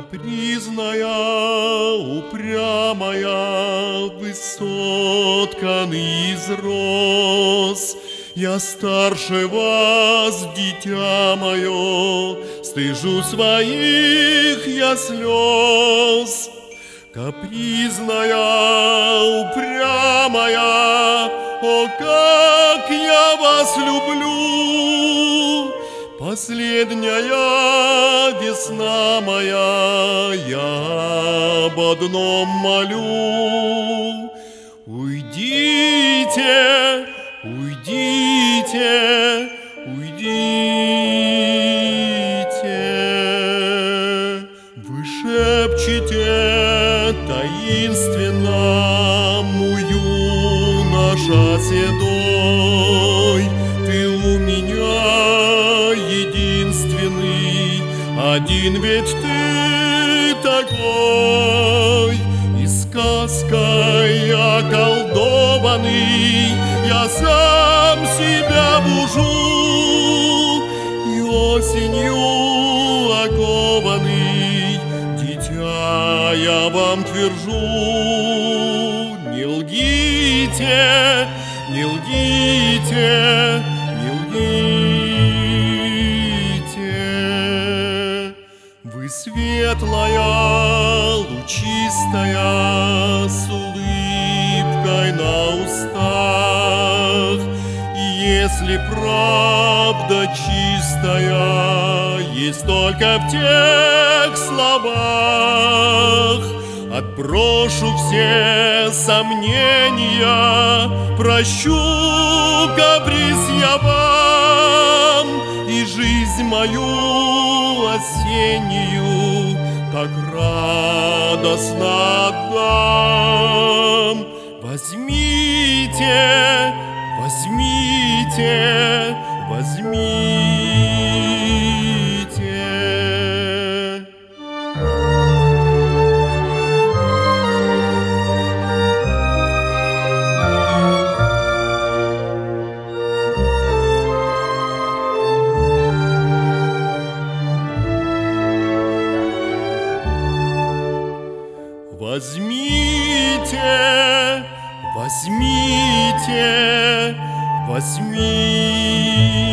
Капризная, упрямая, высотканный из роз, я старше вас, дитя мое, стыжу своих я слез. Капризная, упрямая, о, как я вас люблю! Последняя весна моя, я об одном молю. Уйдите, уйдите, уйдите. Вы шепчете таинственно, мою наша седой, ты у меня единственный, один ведь ты такой. И сказкой околдованный я сам себя бужу, и осенью окованный, дитя, я вам твержу, не лгите, не лгите, не лгите. Вы светлая, лучистая, с улыбкой на устах, и если правда чистая есть только в тех словах, отброшу все сомнения, прощу каприз я вам, и жизнь мою осеннюю так радостно отдам. Возьмите, возьмите, возьмите. Возьмите, возьмите, возьмите.